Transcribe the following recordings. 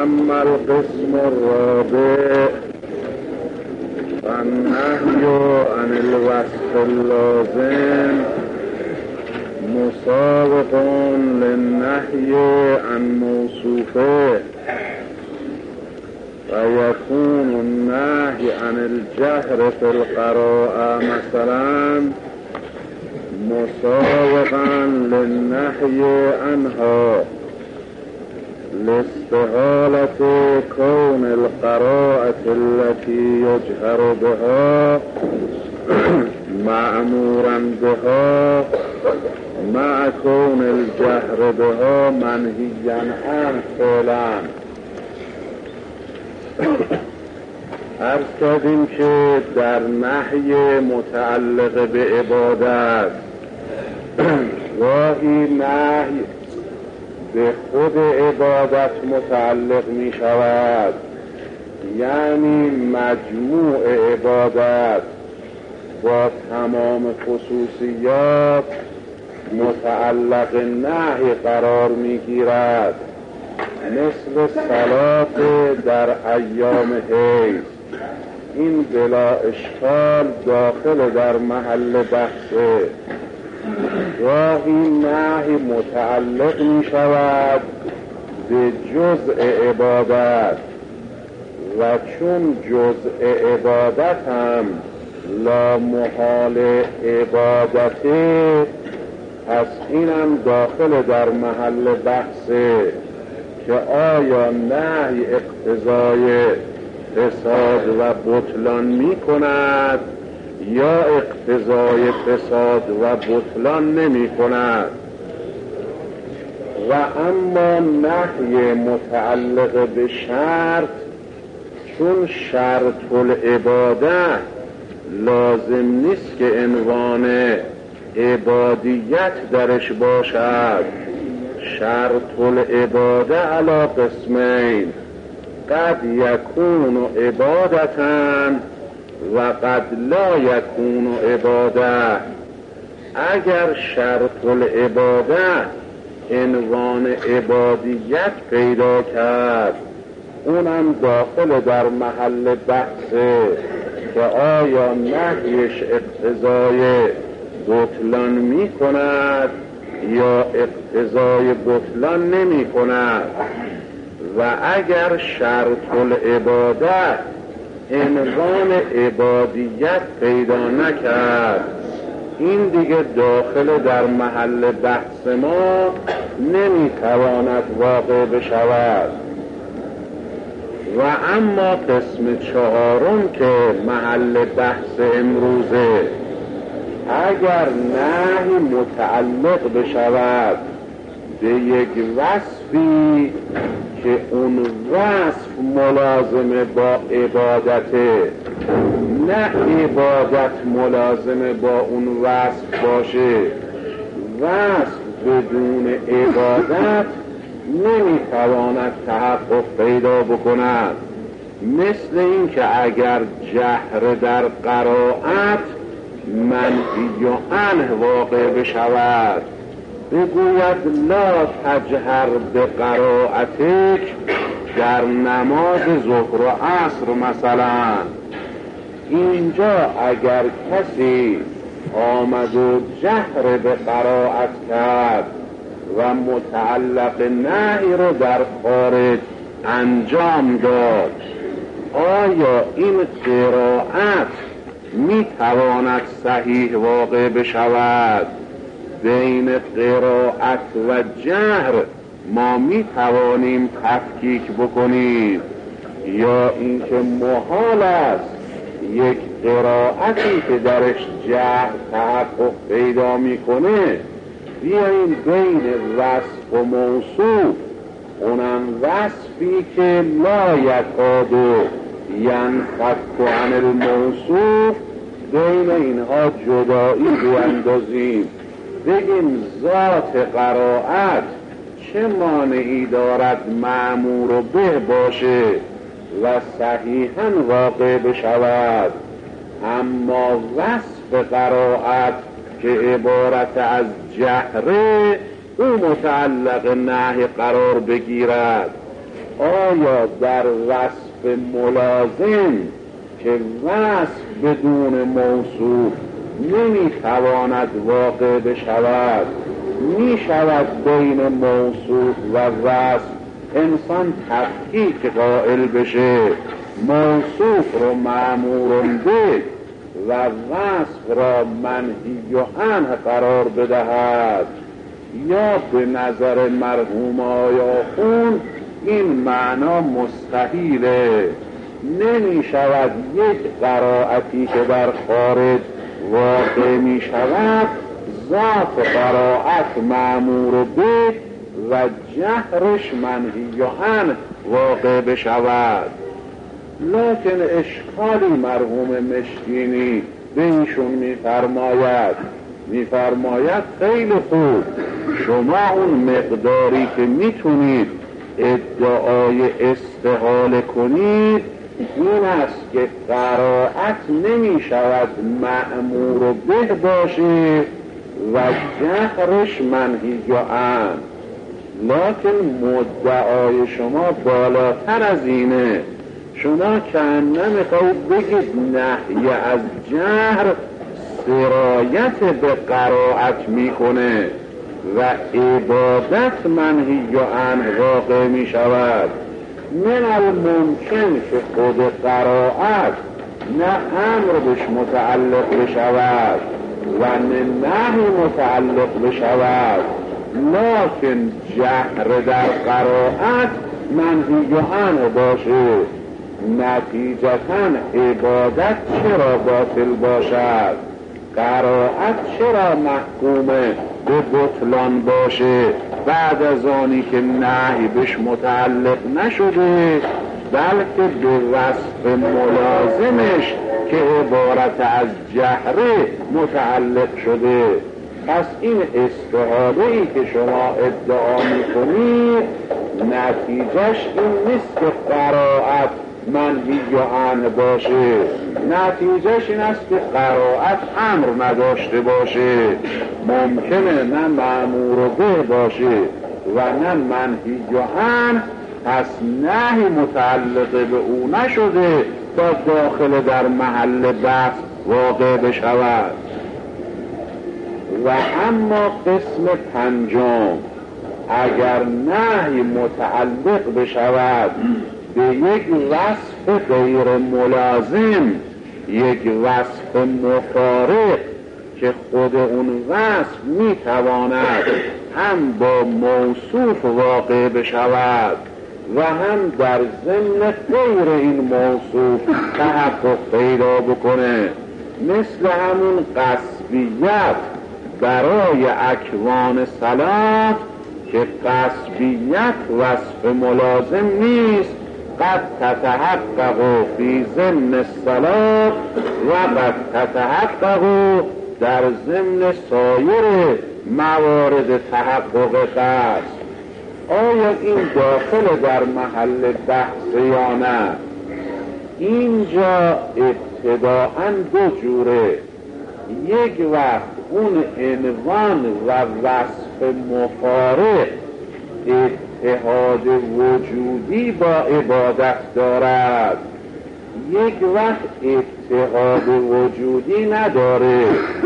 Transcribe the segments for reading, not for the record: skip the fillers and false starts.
اما القسم الرابع فالنهی عن الوصف اللازم مسابق للنهی عن موصوفه ويكون النهي عن الجهر في القراءة مثلا مسابقا للنهي عنها لاستحالة كون القراءة التي يجهر بها مأمورا بها مع كون الجهر بها منهيا عنه فعلا. عرض کردیم که در نهی متعلق به عبادت گاهی نهی به خود عبادت متعلق می شود، یعنی مجموع عبادت با تمام خصوصیات متعلق نهی قرار می گیرد، مثل صلات در ایام حیض. این بلا اشکال داخل در محل بحثه. گاهی نهی متعلق می شود به جزء عبادت و چون جزء عبادت هم لا محال عبادته، پس اینم داخل در محل بحثه که آیا نهی اقتضای فساد و بطلان می کند یا اقتضای فساد و بطلان نمی کند. و اما نهی متعلق به شرط، چون شرط العبادت لازم نیست که عنوان عبادیت درش باشد. شرط العباده علی قسمین، قد یکون عبادتاً و قد لا یکون عباده. اگر شرط العباده عنوان عبادیت پیدا کرد، اونم داخل در محل بحثه که آیا نهیش اقتضای بطلان می کند یا اقتضای بطلان نمی کند. و اگر شرط العباده عنوان عبادیت پیدا نکرد، این دیگه داخل در محل بحث ما نمیتواند واقع بشود. و اما قسم چهارم که محل بحث امروزه، اگر نهی متعلق بشود به یک وصفی که اون وصف ملازمه با عبادته، نه عبادت ملازمه با اون وصف باشه، وصف بدون عبادت نمیتواند تحقق پیدا بکند. مثل این که اگر جهر در قرائت منهی عنه واقع بشود، بگوید لا تجهر به قرائتک در نماز ظهر و عصر مثلا، اینجا اگر کسی آمد و جهر به قرائت کرد و متعلق نهی رو در خارج انجام داد، آیا این قرائت می تواند صحیح واقع بشود؟ بین قرائت و جهر ما می توانیم تفکیک بکنیم، یا اینکه محال است یک قرائتی که درش جهر تحقق پیدا میکنه بیاییم بین وصف و موصوف، اونم وصفی که لا یکاد ینفک عن الموصوف، بین اینها جدایی بیندازیم، بگیم ذات قرائت چه مانعی دارد مأمور و به باشه و صحیحاً واقع بشود، اما وصف قرائت که عبارت از جهره او متعلق نهی قرار بگیرد. آیا در وصف ملازم که وصف بدون موصوف نمیتواند واقع بشود، میشود بین موصوف و وصف انسان تفکیک قائل بشه، موصوف رو مأمور به و وصف را منهی عنه قرار بدهد؟ یا به نظر مرحوم آیاخون این معنا مستحیله، نمی شود یک قرائتی که در خارج واقع می شود ذات قرائت مأمور به و جهرش منهی عنه واقع بشود. لکن اشکالی مرحوم مشکینی به ایشون میفرماید خیلی خوب، شما اون مقداری که میتونید ادعای استحاله کنید این است که قرائت نمی شود مأمور به باشه و جهرش منهی عنه. لکن مدعای شما بالاتر از اینه، شما کأنه میخواید بگید نهی از جهر سرایت به قرائت میکنه و عبادت منهی عنه واقع میشود. من الممکن که خود قرائت نه امر بهش متعلق بشود و نه نهی متعلق بشود، لکن جهر در قرائت منهی عنه باشه. نتیجتاً عبادت چرا باطل باشد؟ قرائت چرا محکومه به بطلان باشه بعد از آنی که نهی بهش متعلق نشده بلکه به وصف ملازمش که عبارت از جهره متعلق شده؟ پس این استحاله‌ای که شما ادعا می‌کنید نتیجهش این نیست که قرائت منهی عنه باشه، نتیجهش این است که قرائت امر نداشته باشه، ممکنه نه مأمور به باشه و نه منهی عنه، پس نهی متعلق به او نشده تا داخل در محل بحث واقع بشود. و اما قسم پنجم، اگر نهی متعلق بشود به یک وصف غیر ملازم، یک وصف مفارق که خود اون وصف میتواند هم با موصوف واقع بشود و هم در ضمن غیر این موصوف تحقق پیدا بکنه، مثل همون قصبیت برای اکوان صلات که قصبیت وصف ملازم نیست، قد تتحقق فی ضمن الصلاة و قد تتحقق در ضمن سایر موارد تحقق قصد. آیا این داخل در محل بحث یا نه؟ اینجا ابتداءً دو جوره، یک وقت اون عنوان و وصف مفارق اتحاد وجودی با عبادت دارد، یک وقت اتحاد وجودی نداره،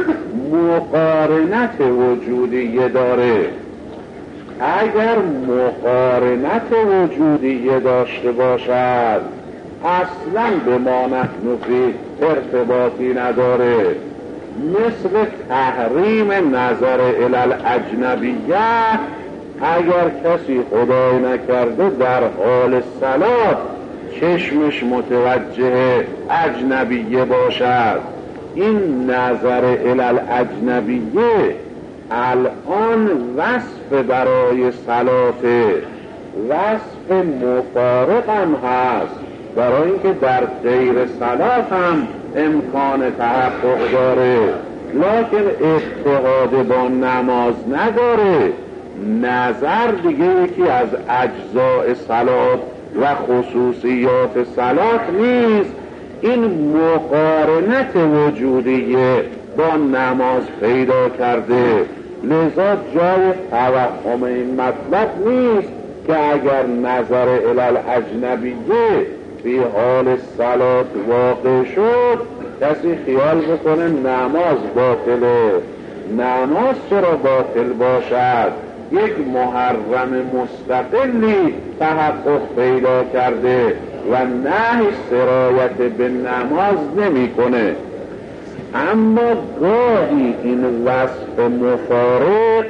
مقارنت وجودی داره. اگر مقارنت وجودی داشته باشد اصلا به ما نحن فی ارتباطی نداره، مثل تحریم نظر الی الاجنبیه. اگر کسی خدای نکرده در حال صلات چشمش متوجه اجنبیه باشد، این نظر الی الاجنبیه الان وصف برای صلاته، وصف مفارق هم هست، برای اینکه در غیر صلات هم امکان تحقق داره، لکن اتحاد با نماز نداره. نظر دیگه یکی از اجزاء صلات و خصوصیات صلات نیست، این مقارنت وجودیه با نماز پیدا کرده، لذا جای توهم این مطلب نیست که که اگر نظر الاجنبیه فی حال صلات واقع شد کسی خیال بکنه نماز باطله. نماز چرا باطل باشد؟ یک محرم مستقلی تحقق پیدا کرده و نهی سرایت به نماز نمیکنه. اما گاهی این وصف مفارق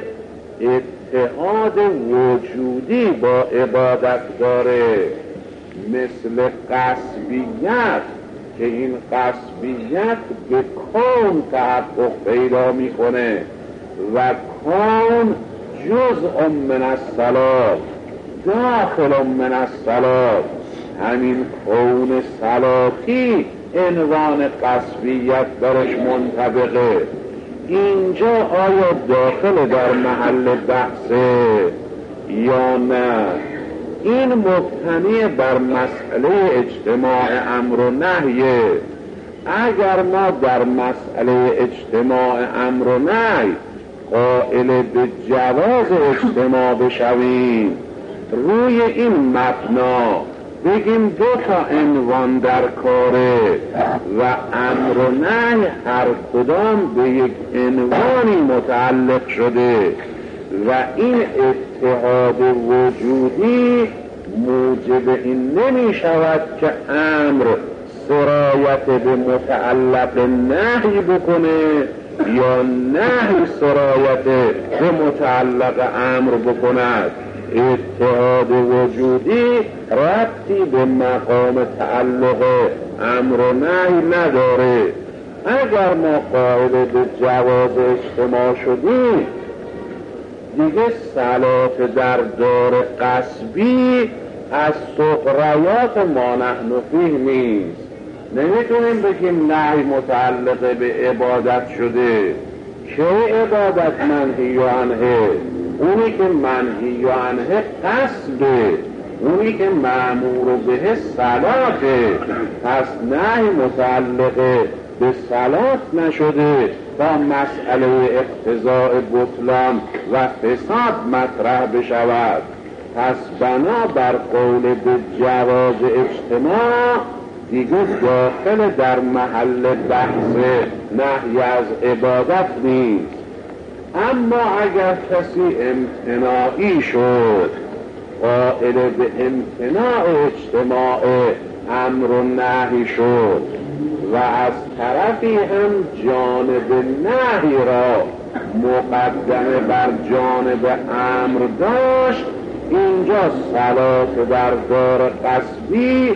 اتحاد وجودی با عبادت داره، مثل قصبیت که این قصبیت به کون تحقق پیدا میکنه و کون جزء من الصلاة داخل من الصلاة. همین کون صلاتی عنوان قصبیت درش منطبقه. اینجا آیا داخل در محل بحثه یا نه؟ این مبتنی بر مسئله اجتماع امر و نهیه. اگر ما در مسئله اجتماع امر و نهی قائل به جواز اجتماع بشویم، روی این مبنا بگیم دو تا عنوان در کاره و امر و نهی هر کدام به یک عنوانی متعلق شده و این اتحاد وجودی موجب این نمی شود که امر سرایت به متعلق نهی بکنه یا نهی سرایت به متعلق امر بکند. اتحاد وجودی ربطی به مقام تعلق امر و نهی نداره. اگر ما قائل به جواز اجتماع شدیم دیگه صلات در دار قصبی از سقریات ما نحن فیه نیست. نمیتونیم بگیم نهی متعلق به عبادت شده. چه عبادت منهی عنه؟ اونی که منهی عنه قصده، اونی که مأمور به صلاته. پس نهی متعلق به صلات نشده تا مسئله اقتضاء بطلان و فساد مطرح بشود. پس بنا بر قول به جواز اجتماع دیگه داخل در محل بحث نهی از عبادت نیست. اما اگر کسی امتناعی شد، قائل به امتناع اجتماع امر و نهی شد و از طرفی هم جانب نهی را مقدمه بر جانب امر داشت، اینجا صلات در دار قصبی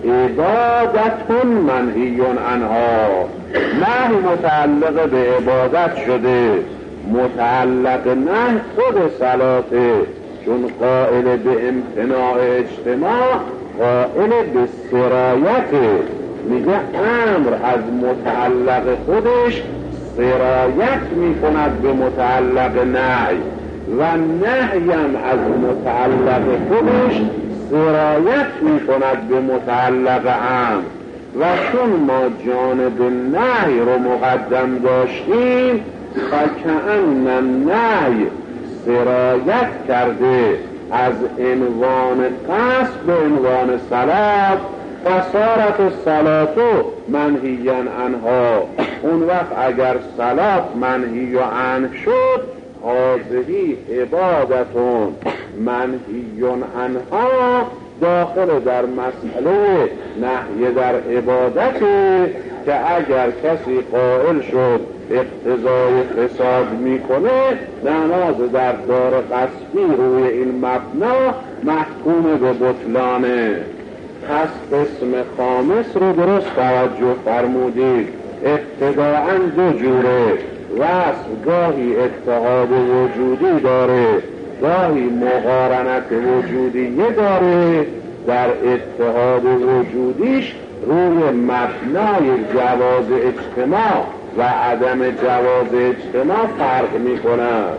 عبادتون منهی عنها. نهی متعلق به عبادت شده، متعلق نهی خود صلاته، چون قائل به امتناع اجتماع قائل به سرایته. میگه امر از متعلق خودش سرایت میکند به متعلق نهی و نهیم از متعلق خودش سرایت میکند به متعلق امر. و چون ما جانب نهی رو مقدم داشتیم فکأن النهی سرایت کرده از عنوان قصد به عنوان صلات، فصارت الصلاة منهیا عنها. اون وقت اگر صلات منهی عنه شد، هذه عبادتون منهی عنها داخل در مسئله نهی در عبادته که اگر کسی قائل شد اقتضای فساد میکنه، نماز در دار قصبی روی این مبنا محکوم به بطلانه. پس قسم خامس رو درست توجه فرمودید. ابتداءً دو جوره وصف، گاهی اتحاد وجودی داره، گاهی مقارنت وجودیه داره. در اتحاد وجودیش روی مبنای جواز اجتماع و عدم جواز اجتماع فرق می کند.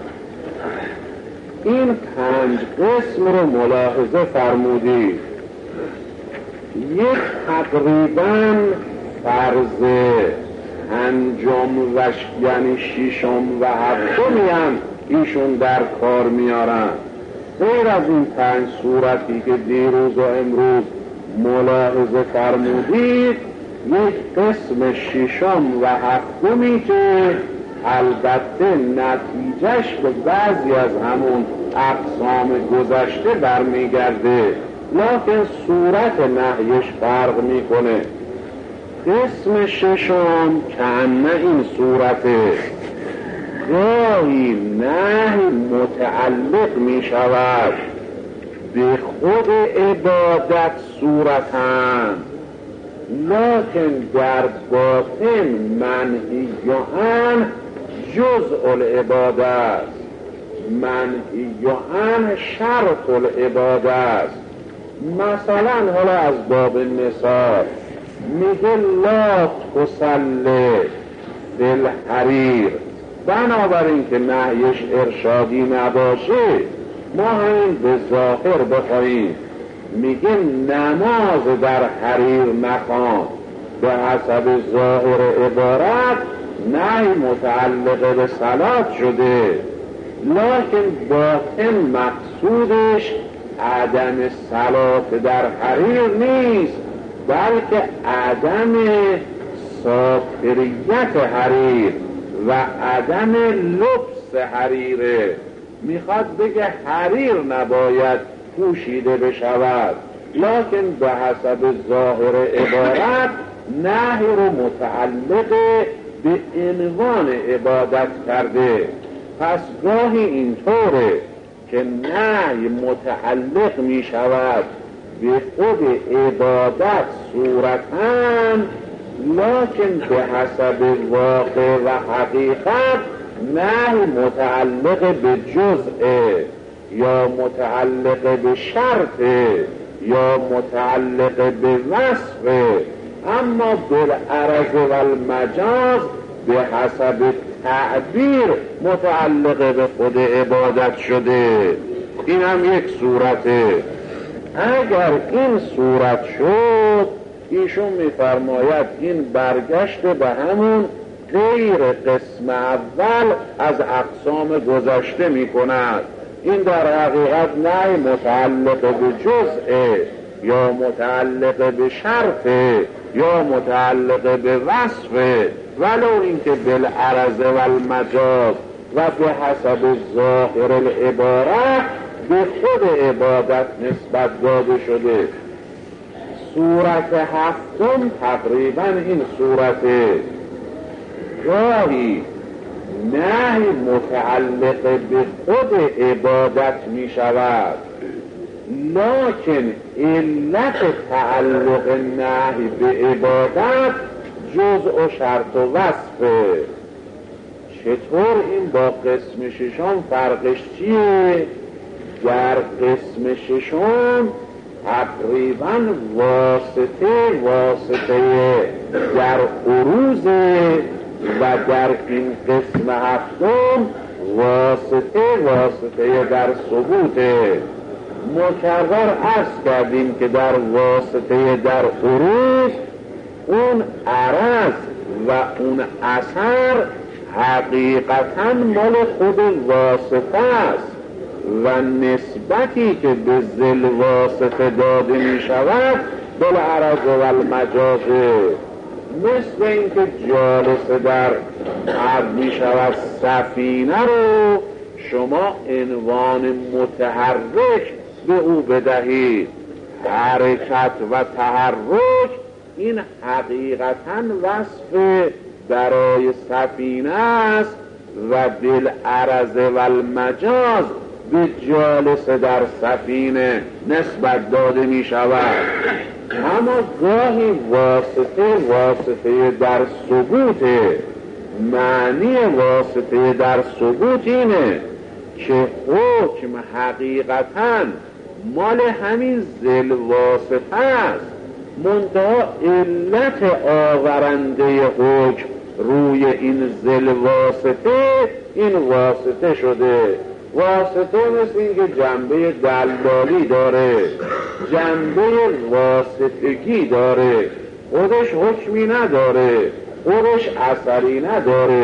این 5 قسم رو ملاحظه فرمودید. یک تقریباً فرض انجام یعنی 6م و 7م ایشون در کار میارن. غیر از این 5 صورتی که دیروز و امروز ملاحظه فرمودید، یک قسم 6 و 7 که البته نتیجهش به بعضی از همون اقسام گذشته برمیگرده، لکن صورت نهیش فرق میکنه. قسم 6 کأن این صورته، گاهی نهی متعلق می شود به خود عبادت صورتاً، لکن در باطن منهی عن جزء العباده است، منهی عن شرط العباده است. مثلا حالا از باب مثال میگه لا تصلی فی الحریر، بنابراین که نهیش ارشادی نباشه ما همین به ظاهر بخواهیم میگه نماز در حریر مخوان، به حسب ظاهر عبارت نهی متعلق به صلات شده، لکن باطن مقصودش عدم صلات در حریر نیست، بلکه عدم ساتریت حریر و عدم لبس حریره. میخواد بگه حریر نباید پوشیده بشود، لکن به حسب ظاهر عبارت نهی رو متعلق به عنوان عبادت کرده. پس گاهی اینطوره که نهی متعلق می شود به خود عبادت صورتاً، لکن به حسب واقع و حقیقت نهی متعلق به جزء یا متعلق به شرط یا متعلق به وصف، اما بالعرض و المجاز به حسب تعبیر متعلق به خود عبادت شده. این هم یک صورته. اگر این صورت شد، ایشون میفرماید این برگشت به همون غیر قسم اول از اقسام گذشته میکند. این در حقیقت نه متعلق به جزء یا متعلق به شرط یا متعلق به وصف، ولو اینکه بالعرض و المجاز و به حسب ظاهر العبارت به خود عبادت نسبت داده شده. صورت 7 تقریبا این صورته، گاهی نهی متعلق به خود عبادت می شود، لکن علت تعلق نهی به عبادت جزء و شرط و وصفه. چطور این با قسم 6 فرقش چیه؟ در قسم 6 تقریبا واسطه در عروض و در این قسم 7 واسطه در ثبوته. مکرر عرض کردیم که در واسطه در عروض اون عرض و اون اثر حقیقتا مال خود واسطه است و نسبتی که به ذل واسطه داده می شود بالعرض و المجازه. مثل اینکه جالسه در عرض می شود سفینه رو شما عنوان متحرک به او بدهید. حرکت و تحرک این حقیقتا وصف برای سفینه است و بالعرض و المجاز به جالسه در سفینه نسبت داده می شود. اما گاهی واسطه در ثبوت، معنی واسطه در ثبوت اینه که حکم حقیقتا مال همین ذل واسطه است، منتها علت آورنده حکم روی این ذل واسطه این واسطه شده. واسطه مثل این که جنبه دلالی داره، جنبه واسطگی داره، خودش حکمی نداره، خودش اثری نداره،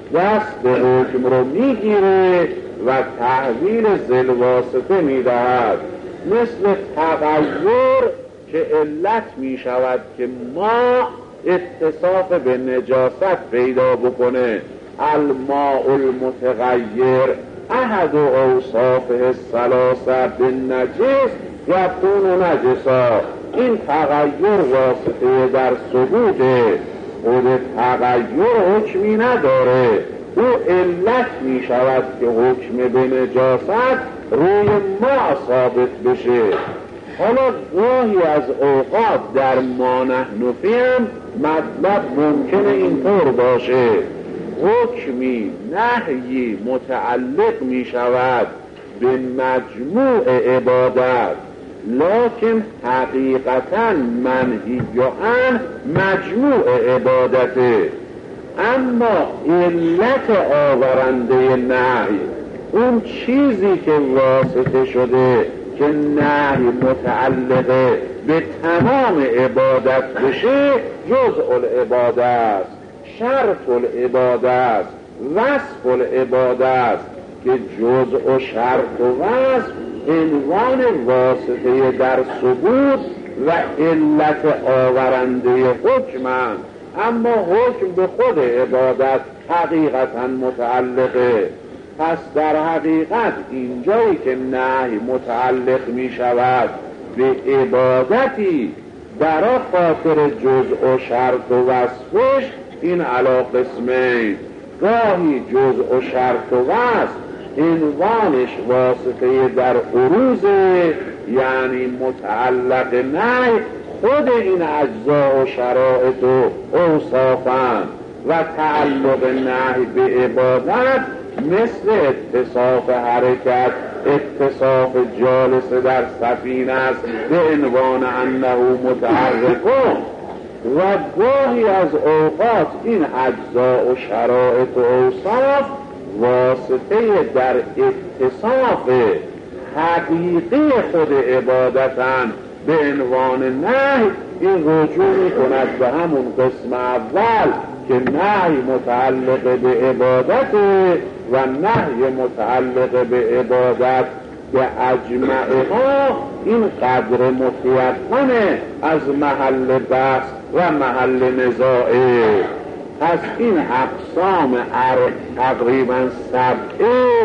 دست حکم رو میگیره و تحویل ذوالواسطه میدهد. مثل تغییر که علت میشود که ما اتصاف به نجاست پیدا بکنه. الماء المتغیر احد اوصافه الثلاثه بالنجس یکون نجسا. این تغییر واسطه در ثبوته، خود تغییر حکمی نداره، او علت می شود که حکم به نجاست روی ما ثابت بشه. حالا گاهی از اوقات در ما نحن فیم مطلب ممکنه اینطور باشه، حکمی نهی متعلق می شود به مجموع عبادت، لکن حقیقتا منهی عن مجموع عبادته. اما علت آورنده نهی، اون چیزی که واسطه شده که نهی متعلق به تمام عبادت بشه، جزء العباده است، شرط العباده است، وصف العباده است که جزء و شرط و وصف عنوان واسطه در ثبوت و علت آورنده حکمند. اما حکم به خود عبادت حقیقتا متعلقه. پس در حقیقت اینجایی که نهی متعلق می شود به عبادتی برای خاطر جزء و شرط و وصفش، این علی قسمین، گاهی جزء و شرط و وصف عنوانش واسطه در عروضه، یعنی متعلق نهی خود این اجزا و شرائط و اوصافن، و تعلق نهی به عبادت مثل اتصاف حرکت، اتصاف جالس در سفینه است به عنوان انه متحرکون. و گاهی از اوقات این اجزا و شرائط و اوصاف واسطه در اتصاف حقیقی خود عبادتن به عنوان نهی. این رجوع می کند به همون قسم اول که نهی متعلق به عبادت و نهی متعلق به عبادت به اجمعها این قدر متیقنه از محل بحث و محل نزاعه. پس این اقسام تقریبا سبعه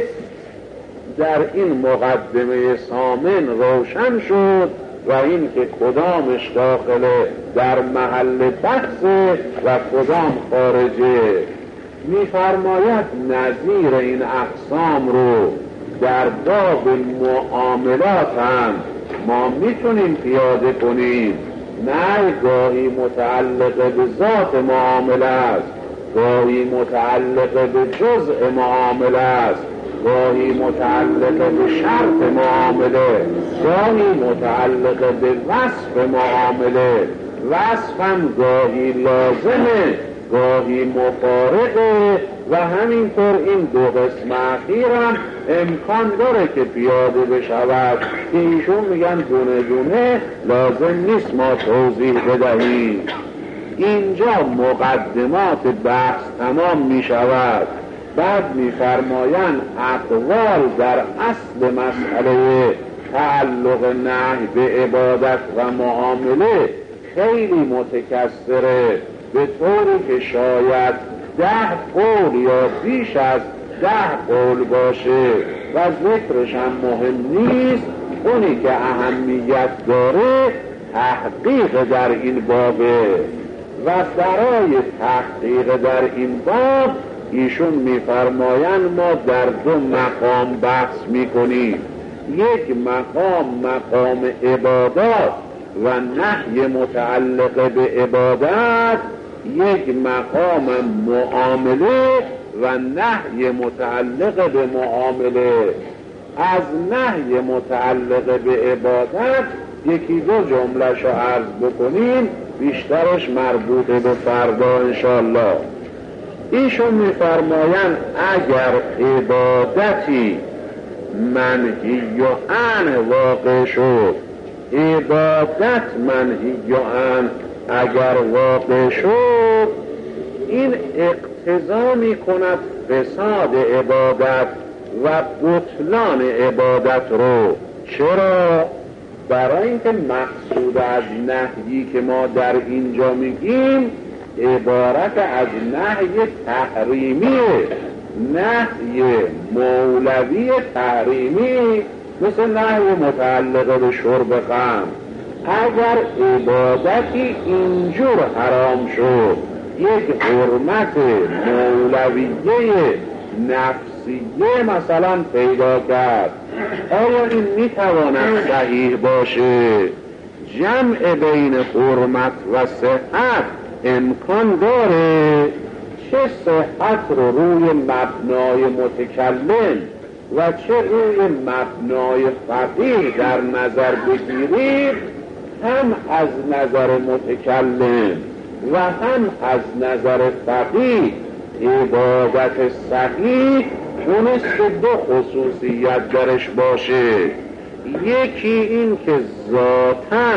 در این مقدمه ثامن روشن شد و این که کدامش داخله در محل بحثه و کدام خارجه. می‌فرماید نظیر این اقسام رو در باب معاملات هم ما میتونیم پیاده کنیم. نه گاهی متعلق به ذات معامله است، گاهی متعلق به جزء معامله است، گاهی متعلق به شرط معامله، گاهی متعلق به وصف معامله. وصف هم گاهی لازمه، گاهی مفارقه و همینطور این دو قسم اخیرم امکان داره که پیاده بشود که ایشون میگن دونه دونه لازم نیست ما توضیح بدهیم. اینجا مقدمات بحث تمام میشود. بعد میفرمایند اقوال در اصل مسئله تعلق نهی به عبادت و معامله خیلی متکثره، به طوری که شاید 10 قول یا بیش از 10 قول باشه و ذکرش هم مهم نیست. اونی که اهمیت داره تحقیق در این بابه و برای تحقیق در این باب ایشون میفرمایند ما در 2 مقام بحث میکنیم. یک مقام عبادات و نهی متعلق به عبادت، یک مقام معامله و نهی متعلق به معامله. از نهی متعلق به عبادت 1-2 جمله‌شو عرض بکنیم، بیشترش مربوط به فردا انشاءالله. ایشون میفرمایند اگر عبادتی منهی عن واقع شد، عبادت منهی عن اگر واقع شد، این اقتضا می کند فساد عبادت و بطلان عبادت رو. چرا؟ برای اینکه مقصود از نهیی که ما در اینجا میگیم عبارت از نهی تحریمیه، نهی مولوی تحریمی، مثل نهی متعلق به شرب خمر. اگر عبادتی اینجور حرام شد، یک حرمت مولویه نفسیه مثلا پیدا کرد، آیا این میتواند صحیح باشه؟ جمع بین حرمت و صحت امکان داره؟ چه صحت رو روی مبنای متکلم و چه روی مبنای فقیه در نظر بگیرید، هم از نظر متکلم و هم از نظر فقیه عبادت صحیح تونست دو خصوصیت درش باشه. یکی این که ذاتاً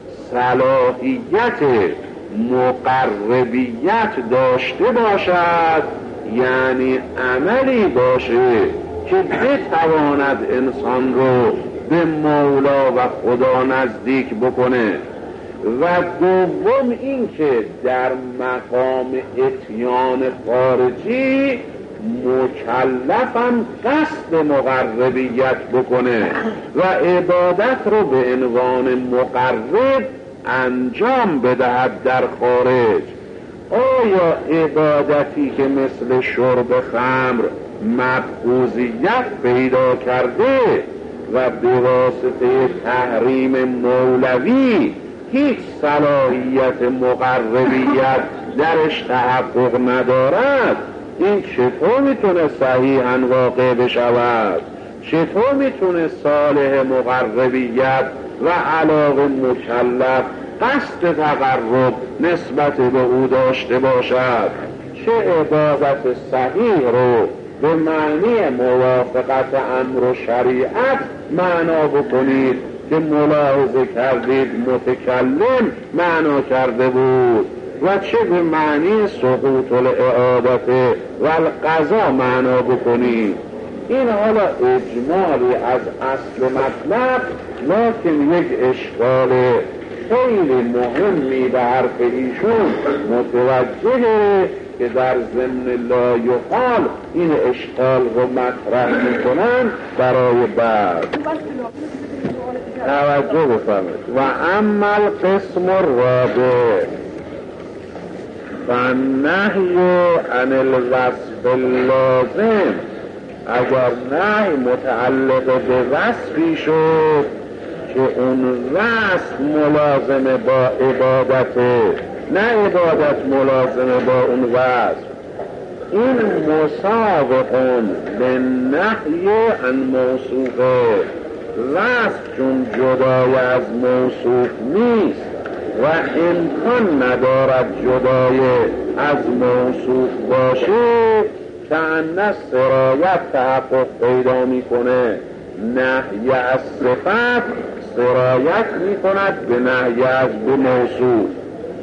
صلاحیت مقربیت داشته باشد، یعنی عملی باشه که بتواند انسان رو به مولا و خدا نزدیک بکنه. و دوم این که در مقام اتیان خارجی مکلفم قصد مقربیت بکنه و عبادت رو به عنوان مقرب انجام بدهد در خارج. آیا عبادتی که مثل شرب خمر مبغوضیت پیدا کرده و به واسطه تحریم مولوی هیچ صلاحیت مقربیت درش تحقق ندارد، این چطور میتونه صحیحاً واقع بشود؟ چطور میتونه صالح مقربیت و علاقه مکلف قصد تقرب نسبت به او داشته باشد؟ چه عبادت صحیح رو به معنی موافقت امر و شریعت معنا بکنید که ملاحظه کردید متکلم معنا کرده بود، و چه به معنی سقوط الاعادت و القضا معنا بکنید. این حالا اجمالی از اصل مطلب، لکن یک اشکال خیلی مهمی به حرف ایشون متوجهه که در ضمن لا یقال این اشکال رو مطرح میکنن برای بعد. توجه بفرمایید. و اما القسم الرابع فالنهی عن الوصف اللازم، اگر نهی متعلق به وصفی شد که اون وصف ملازم با عبادته، نه عبادت ملازم با اون وصف، این مسابقون به نهی عن موصوفه، وصف چون جدای از موصوف نیست و امکان ندارد جدای از موصوف باشه، که ان سرایت تحقق پیدا میکنه. نهی از صفت سرایت میکند به نهی از به موصوف.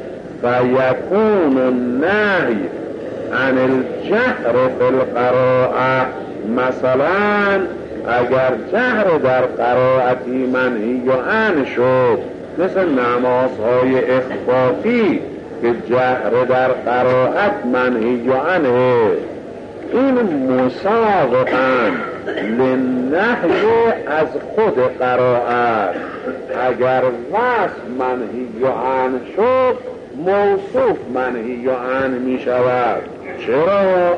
فیکون النهی عن الجهر فی القراءه، مثلا اگر جهر در قرائتی منهی عنه شد، مثل نمازهای اخفافی که جهر در قرائت منهی عنه، این مسابقاً للنهی از خود قرائت. اگر وصف منهی عنه شد، موصوف منهی عنه می شود. چرا؟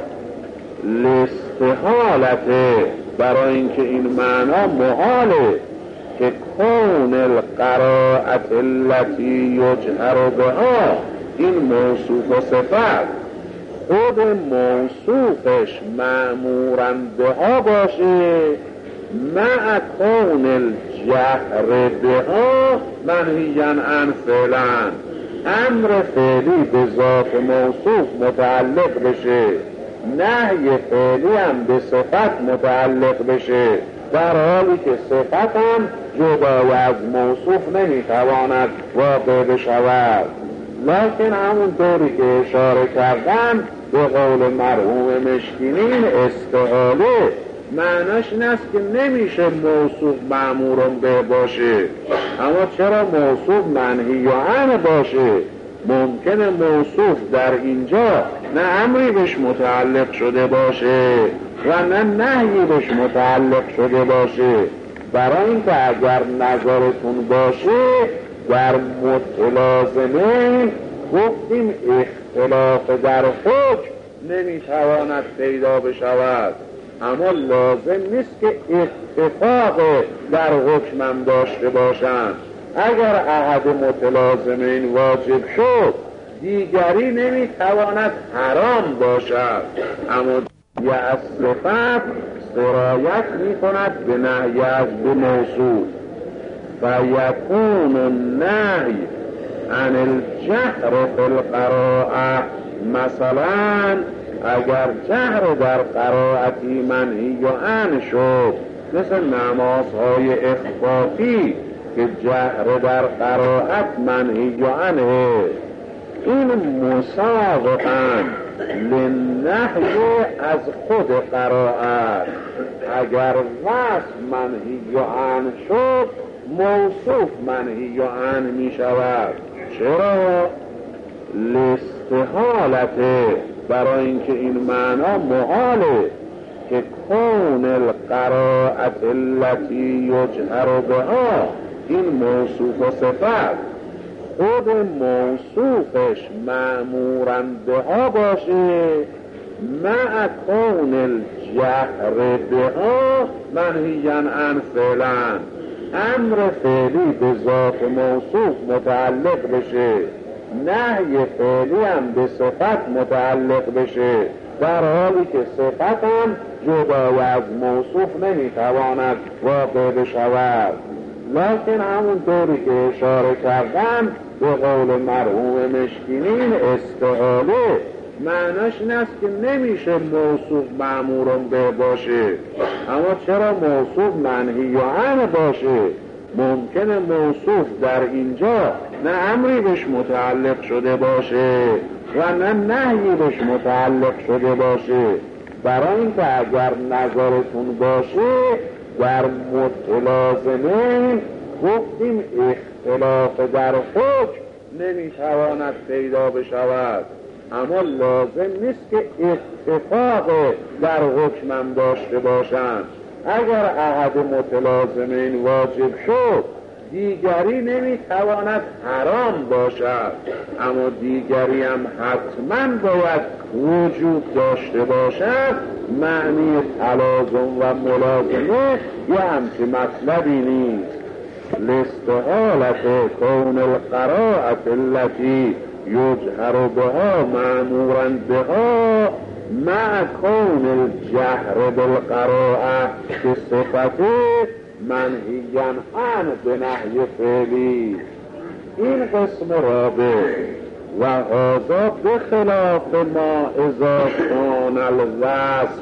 لاستحالته، برای اینکه این معنا محاله که کون القرائت التي یجهر بها، این موصوف و صفت خود موصوفش مأموراً بها باشه، مع کون الجهر بها منهیاً عن فعلاً، امر فعلی به ذات موصوف متعلق بشه، نهی فعلی هم به صفت متعلق بشه، در حالی که صفت هم جدای از موصوف نمیتواند واقع بشود. لکن همون طوری که اشاره کردم به قول مرحوم مشکینی استحاله معناش این است که نمیشه موصوف مأمورون به باشه، اما چرا موصوف منهی عنه باشه؟ ممکنه موصوف در اینجا نه امری بهش متعلق شده باشه و نه نهی بهش متعلق شده باشه. برای اینکه اگر نظرتون باشه در متلازمه گفتیم اختلاف در حکم نمیتواند پیدا بشود، اما لازم نیست که اتفاق در حکمم داشته باشند. اگر احد متلازمین واجب شد دیگری نمیتواند حرام باشد، اما یه از صفت سرایت میکند به نهی از به موصوف. فیکون النهی عن الجهر فی القراءه، مثلا اگر جهر در قرائتی منهی عنه شد، مثل نمازهای اخفافی که جهر در قرائت منهی عنه، این مساوقاً للنهی از خود قرائت. اگر وصف منهی عنه شد موصوف منهی عنه می شود. چرا؟ لاستحالته، برای اینکه این معنا محاله که کون القرائت التي یجهر بها، این موصوف و صفت خود موصوفش مأمورا بها باشه مع کون الجهر بها منهیا عن فعلا، امر فعلی به ذات موصوف متعلق بشه، نهی فعلی هم به صفت متعلق بشه، در حالی که صفت هم جدای از موصوف نمیتواند واقع بشود. لکن همون طوری که اشاره کردم به قول مرحوم مشکینی استحاله معناش این است که نمیشه موصوف مأمورون به باشه، اما چرا موصوف منهی عنه باشه؟ ممکنه موصوف در اینجا نه امری بهش متعلق شده باشه و نه نهی بهش متعلق شده باشه. برای اینکه اگر نظرتون باشه در متلازمه گفتیم اختلاف در حکم نمیتواند پیدا بشود، اما لازم نیست که اتفاق در حکمم داشته باشند. اگر احد متلازمین واجب شد دیگری نمیتواند حرام باشد، اما دیگری هم حتما باید وجود داشته باشد. معنی تلازم و ملازمه یه همچه مطلبی نیست. لاستحالت کون القراءة التي یجهر بها مأمورا بها مع کون الجهر بالقراءة که صفته منهیا عنه به نهی فعلی. این قسم رابع و هذا بخلاف ما اذا کان الوصف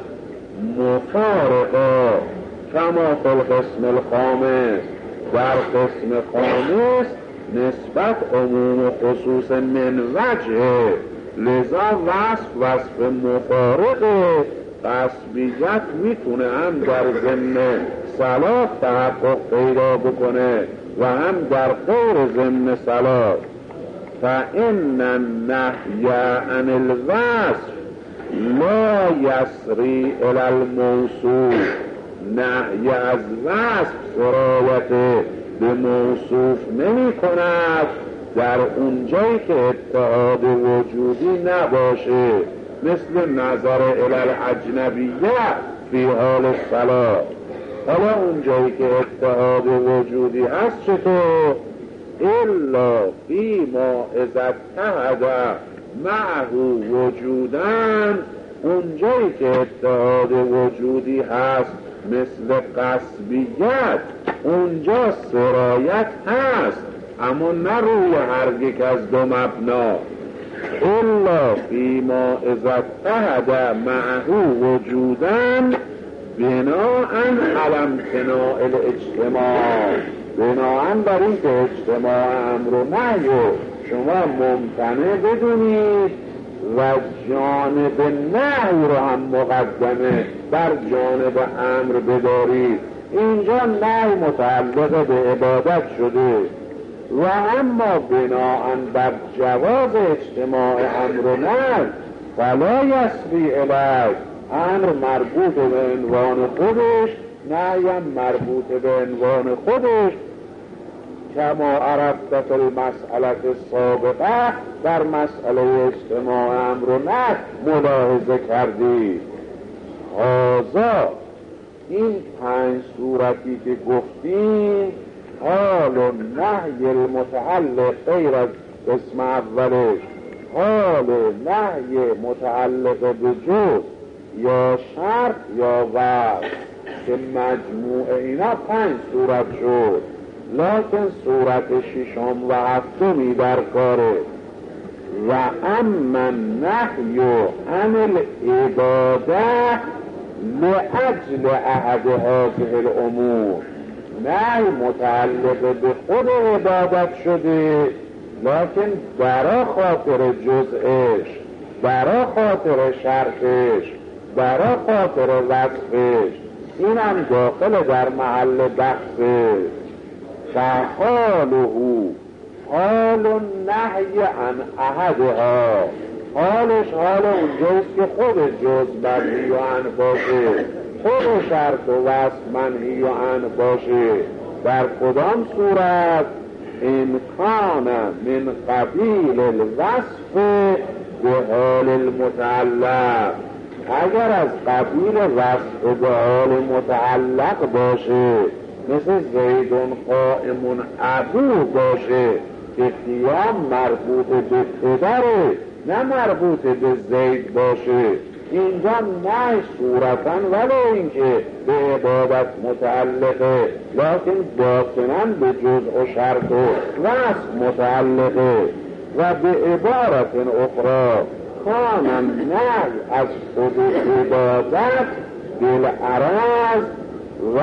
مفارقا کما فی القسم الخامس. در قسم خامس نسبت عموم و خصوص من وجه، لذا وصف مفارقه. قصبیت میتونه هم در ضمن صلاح تحقق پیدا بکنه و هم در غیر ضمن صلاح. فإن النهی عن الوصف لا یسری الی الموصوف. نهی از وصف سرایت به موصوف نمی کند در اونجایی که اتحاد وجودی نباشه، مثل نظر الی الاجنبیه فی حال الصلاة. حالا اونجایی که اتحاد وجودی هست چطور؟ الا فیما اذا اتحد معه وجودن، اونجایی که اتحاد وجودی هست مثل قصبیت، اونجا سرایت هست اما نه روی هر یک از دو مبنا. الا فیما اذا اتحد معه وجودن بناءً علی امتناع الاجتماع، بناءً بر این که اجتماع امر و نهی شما ممتنع بدونید و جانب نهی رو هم مقدمه بر جانب امر بدارید. اینجا نهی متعلق به عبادت شده و اما بناءً بر جواز اجتماع امر و نهی فلا یسری الیه، امر مربوط به عنوان خودش، نهی هم مربوط به عنوان خودش، کما عرفت فی المسئله السابقه، در مسئله اجتماع امر و نهی ملاحظه کردی. هذا، این 5 صورتی که گفتیم، حال و نهی المتعلق غیر از قسم اولش، حال و نهی متعلق به جز یا شرط یا وصف، که مجموع اینا 5 صورت شد. لکن صورت 6 و 7 در کاره. و اما نهی عن العباده لأجل احد هذه الامور، نهی متعلق به خود عبادت شده لکن برای خاطر جزءش، برای خاطر شرطش، برای خاطر وصفش، این هم داخل در محل بحثه. فحاله حال النهی عن احدها، حالش حال اونجاست که خود جز منهی عن باشه، خود شرط و وصف منهی عن باشه. در کدام صورت؟ این کان من قبیل الوصف به حال المتعلق، اگر از قبیل وصف به حال متعلق باشه، مثل زیدون قائمون ابو باشه که قیام مربوط به پدره نه مربوط به زید باشه، اینجا نه صورتاً ولی اینکه به عبادت متعلقه، لیکن باطناً به جزء و شرط و وصف متعلقه. و به عبارت اخرى کان نه از خود عبادت بالعرض و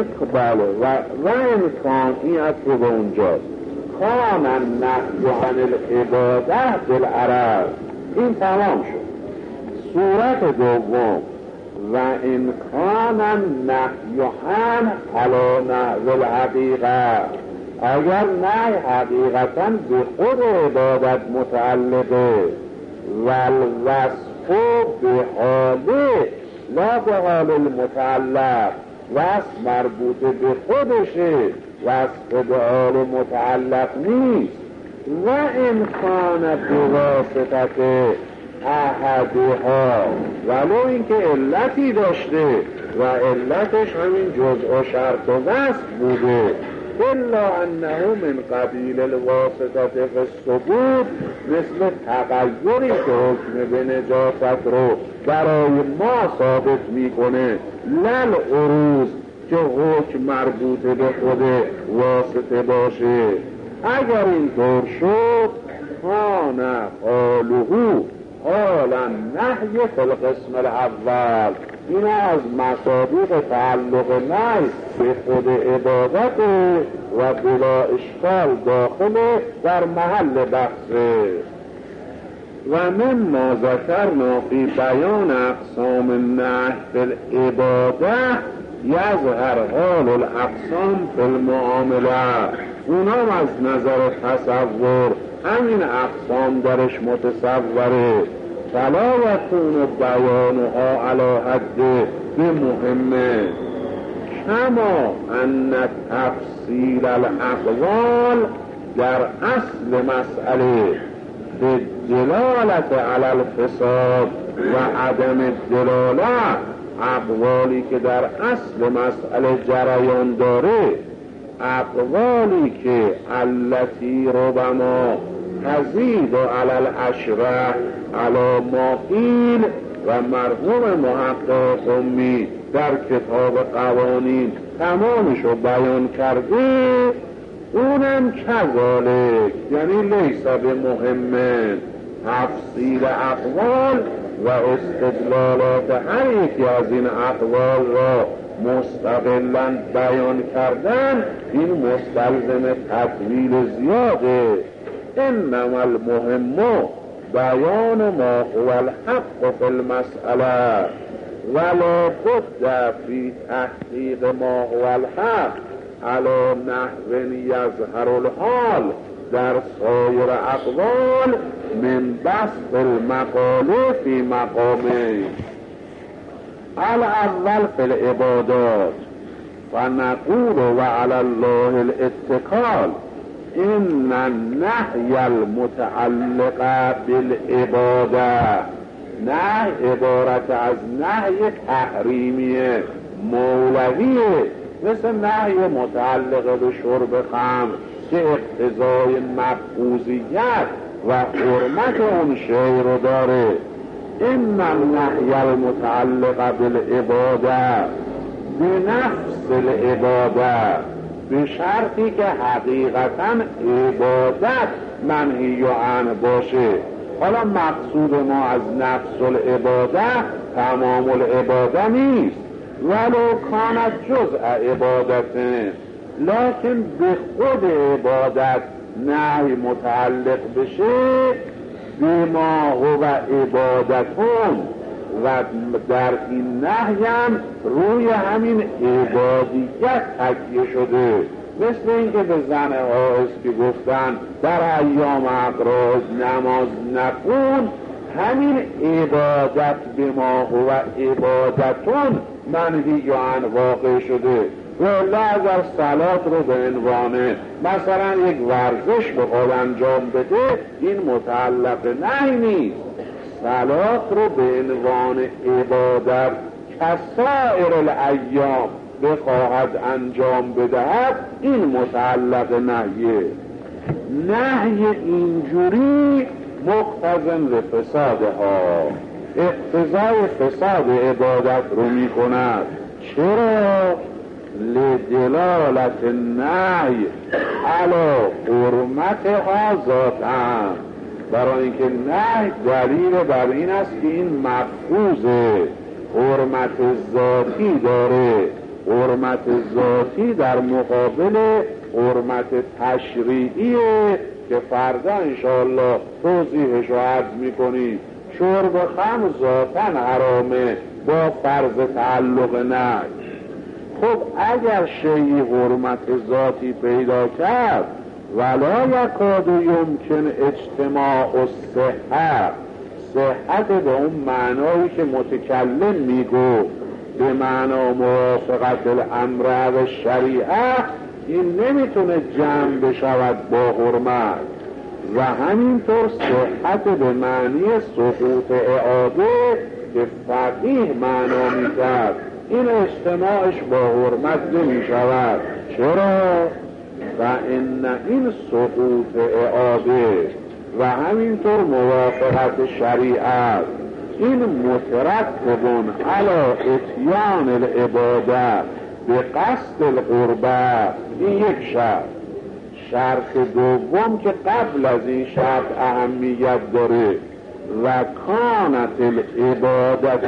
امکان، این از که به اونجاست کان نهی عن العباده بالعرض، این تمام شد. صورت دوم و امکان نهی عن علی نحو الحقیقه، اگر نهی حقیقتا به خود عبادت متعلقه، والوصف به حاله لا به حال المتعلق، وصف مربوط به خودشه، وصف به حال متعلق نیست. و امکان بواسطت احدها، ولو اینکه علتی داشته و علتش همین جزء و شرط و وصف بوده، الا انه من قبیل الواسطه فی الثبوت، مثل تغییری که حکم به نجاست رو برای ما ثابت میکنه، لل عروض که حکم مربوط به خود واسطه باشه. اگر این طور شد کان حاله حالا نهی فی القسم الاول، این از مصادیق تعلق نهی به خود عبادت و بلا اشکال داخل در محل بحثه. و مما ذکرنا فی بیان اقسام النهی فی العباده یظهر حال الاقسام فی المعامله، اونام از نظر تصور همین اقسام درش متصوره. فلا یکون بیانها علی حد بمهمه، کما ان تفصیل الاقوال در اصل مسئله به دلالت علی الفساد و عدم دلاله، اقوالی که در اصل مسئله جریان داره، اقوالی که التی ربما تزید علی الاشرح علی ما قیل، و مرحوم محقق امی در کتاب قوانین تمامشو بیان کرده، اونم کذالک، یعنی لیس بمهمه، تفصیل اقوال و استدلالات هر یکی از این اقوال را مستقلاً بیان کردن، این مستلزم تطویل زیاده. انما المهم بیان ما هو الحق فی المسئله ولا بد فی تحقیق ما هو الحق علی نحو یظهر الحال در سایر اقوال من بسط المقاله فی مقامه. الاول فی العبادات فنقول وعلى الله الاتکال ان النهی المتعلق بالعباده، نهی عبارت از نهی تحریمیه مولویه، مثل نهی متعلق به شرب خمر که اقتضای مبغوضیت و حرمت اون شی رو داره. این النهی المتعلق بالعباده بنفس العباده، به شرطی که حقیقتا عبادت منهی عنه باشه. حالا مقصود ما از نفس العباده تمام العباده نیست، ولو کانت جزء عبادته، لکن به خود عبادت نهی متعلق بشه بما هو عبادتون، و در این نهی هم روی همین عبادیت تکیه شده. مثل اینکه به زن حائض که گفتن در ایام اقراض نماز نکن، همین عبادت به ما هو عبادتون منهی عنه واقع شده. ولی اگر صلات رو به عنوان مثلا یک ورزش بخواد انجام بده، این متعلق نهی نیست. صلات رو به عنوان عبادت کسائر الایام بخواهد انجام بدهد، این متعلق نهیه. نهی اینجوری مقتضن لفسادها، اقتضای فساد عبادت رو می کند. چرا؟ لدلالت النهی علی حرمتها ذاتاً، برای اینکه نهی دلیل بر این است که این مفروضه، حرمت ذاتی داره. حرمت ذاتی در مقابل حرمت تشریعیه که فردا انشاءالله توضیحش رو عرض میکنی. شرب خمر ذاتاً حرامه با فرض تعلق نهی. خب اگر شیعی حرمت ذاتی پیدا کرد، ولا یکاد یمکن اجتماع الصحه، صحت به اون معنایی که متکلم میگو به معنا موافقت الامر و شریعه، این نمیتونه جمع بشود با حرمت. و همینطور صحت به معنی سقوط اعاده که فقیه معنا میکرد، این اجتماعش با حرمت نمیشود. چرا؟ و این سقوط اعاده و همینطور موافقت شریعت، این مترتب علی اتیان العباده به قصد القربه. این یک شرط. شرط دوم که قبل از این شرط اهمیت داره، و کانت العبادت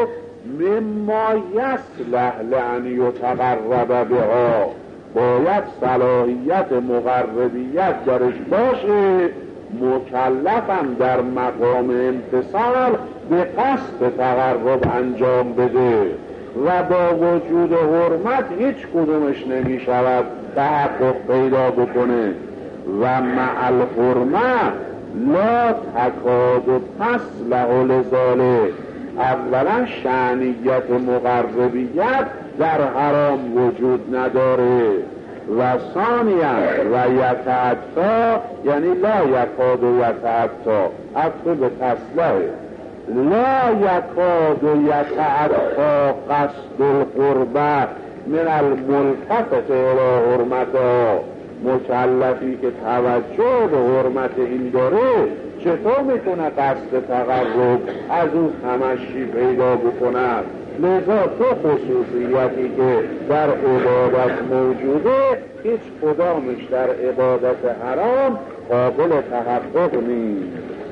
مما یصلح لان یتقرب بها، باید صلاحیت مقربیت درش باشه، مکلفم در مقام امتصال به قصد تقرب انجام بده. و با وجود حرمت هیچ کدومش نمی شود تحقق پیدا بکنه. و مع الحرمه لا تکاد تصلح لذالک، اولا شأنیت مقربیت در حرام وجود نداره. و ثانیا و یتعطا، یعنی لا یکاد یتعطا، عطف به تصلحه، لا یکاد یتعطا قصد القربه من الملتفت الی حرمتها. مکلفی که توجه به حرمت این داره، چطور میتونه قصد تقرب از اون تمشی پیدا بکند؟ لذا تو خصوصیتی که در عبادت موجوده، هیچ کدامش در عبادت حرام قابل تحقق نیست.